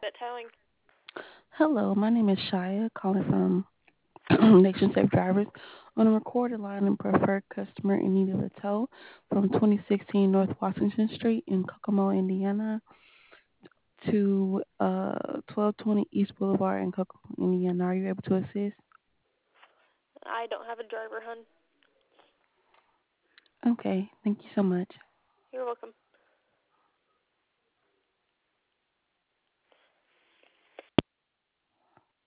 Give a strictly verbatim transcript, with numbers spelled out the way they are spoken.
towing. Hello, my name is Shia, calling from Nation Safe Drivers on a recorded line and preferred customer in need of a tow from twenty sixteen North Washington Street in Kokomo, Indiana to uh, twelve twenty East Boulevard in Kokomo, Indiana. Are you able to assist? I don't have a driver, hun. Okay, thank you so much. You're welcome.